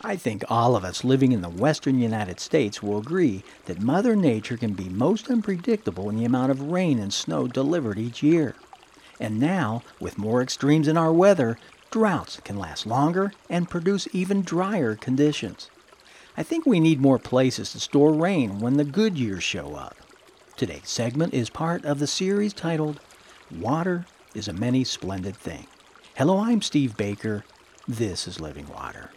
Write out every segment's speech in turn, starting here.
I think all of us living in the western United States will agree that Mother Nature can be most unpredictable in the amount of rain and snow delivered each year. And now, with more extremes in our weather, droughts can last longer and produce even drier conditions. I think we need more places to store rain when the good years show up. Today's segment is part of the series titled, Water is a Many Splendid Thing. Hello, I'm Steve Baker. This is Living Water.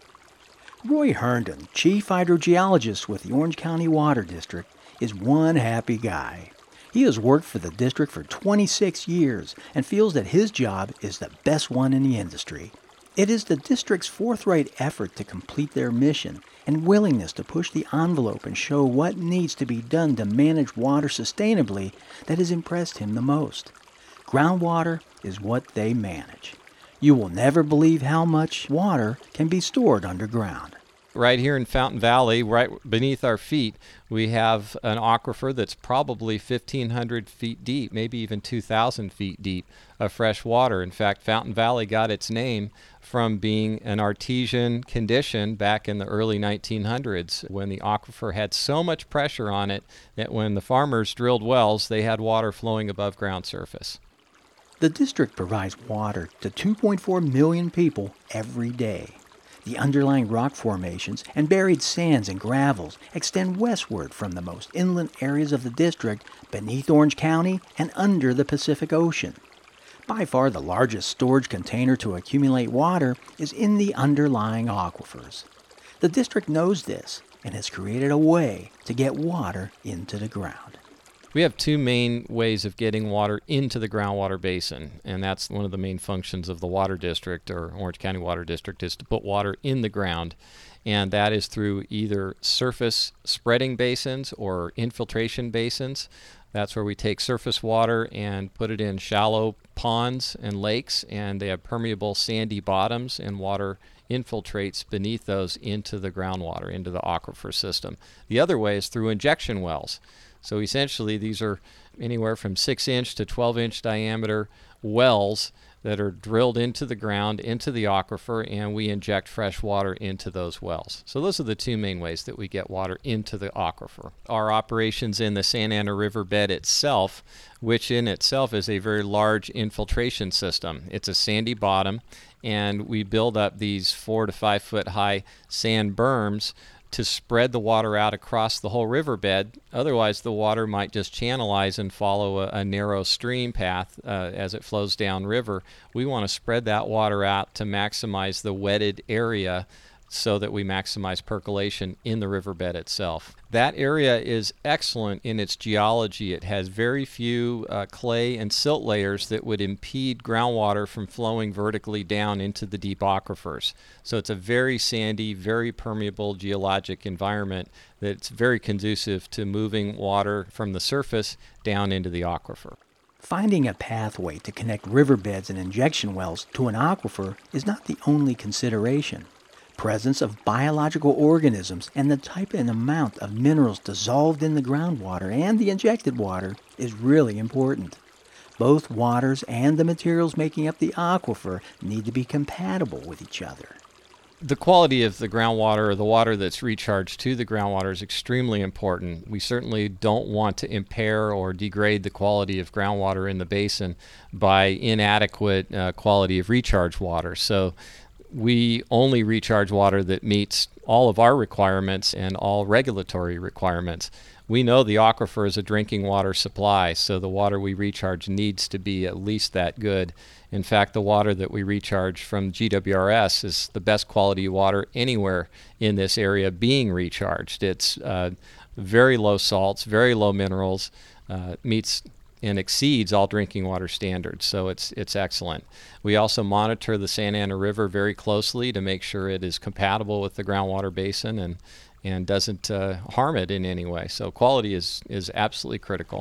Roy Herndon, Chief Hydrogeologist with the Orange County Water District, is one happy guy. He has worked for the district for 26 years and feels that his job is the best one in the industry. It is the district's forthright effort to complete their mission and willingness to push the envelope and show what needs to be done to manage water sustainably that has impressed him the most. Groundwater is what they manage. You will never believe how much water can be stored underground. Right here in Fountain Valley, right beneath our feet, we have an aquifer that's probably 1,500 feet deep, maybe even 2,000 feet deep of fresh water. In fact, Fountain Valley got its name from being an artesian condition back in the early 1900s when the aquifer had so much pressure on it that when the farmers drilled wells, they had water flowing above ground surface. The district provides water to 2.4 million people every day. The underlying rock formations and buried sands and gravels extend westward from the most inland areas of the district beneath Orange County and under the Pacific Ocean. By far the largest storage container to accumulate water is in the underlying aquifers. The district knows this and has created a way to get water into the ground. We have two main ways of getting water into the groundwater basin, and that's one of the main functions of the Water District, or Orange County Water District, is to put water in the ground, and that is through either surface spreading basins or infiltration basins. That's where we take surface water and put it in shallow ponds and lakes, and they have permeable sandy bottoms, and water infiltrates beneath those into the groundwater, into the aquifer system. The other way is through injection wells. So essentially, these are anywhere from 6-inch to 12-inch diameter wells that are drilled into the ground, into the aquifer, and we inject fresh water into those wells. So those are the two main ways that we get water into the aquifer. Our operations in the Santa Ana River bed itself, which in itself is a very large infiltration system. It's a sandy bottom, and we build up these 4 to 5 foot high sand berms to spread the water out across the whole riverbed. Otherwise, the water might just channelize and follow a narrow stream path as it flows downriver. We want to spread that water out to maximize the wetted area so that we maximize percolation in the riverbed itself. That area is excellent in its geology. It has very few clay and silt layers that would impede groundwater from flowing vertically down into the deep aquifers. So it's a very sandy, very permeable geologic environment that's very conducive to moving water from the surface down into the aquifer. Finding a pathway to connect riverbeds and injection wells to an aquifer is not the only consideration. Presence of biological organisms and the type and amount of minerals dissolved in the groundwater and the injected water is really important. Both waters and the materials making up the aquifer need to be compatible with each other. The quality of the groundwater, or the water that's recharged to the groundwater, is extremely important. We certainly don't want to impair or degrade the quality of groundwater in the basin by inadequate quality of recharge water. So we only recharge water that meets all of our requirements and all regulatory requirements. We know the aquifer is a drinking water supply, so the water we recharge needs to be at least that good. In fact, the water that we recharge from GWRS is the best quality water anywhere in this area being recharged. It's very low salts, very low minerals, meets and exceeds all drinking water standards, so it's excellent. We also monitor the Santa Ana River very closely to make sure it is compatible with the groundwater basin and doesn't harm it in any way. So quality is absolutely critical.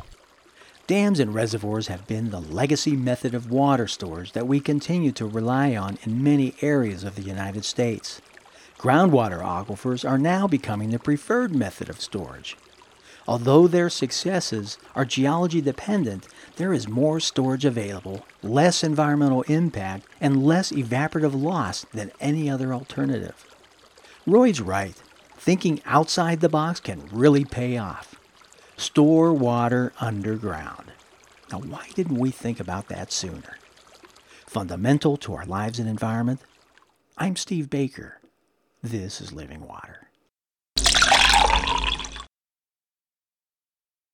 Dams and reservoirs have been the legacy method of water storage that we continue to rely on in many areas of the United States. Groundwater aquifers are now becoming the preferred method of storage. Although their successes are geology dependent, there is more storage available, less environmental impact, and less evaporative loss than any other alternative. Roy's right. Thinking outside the box can really pay off. Store water underground. Now, why didn't we think about that sooner? Fundamental to our lives and environment. I'm Steve Baker. This is Living Water.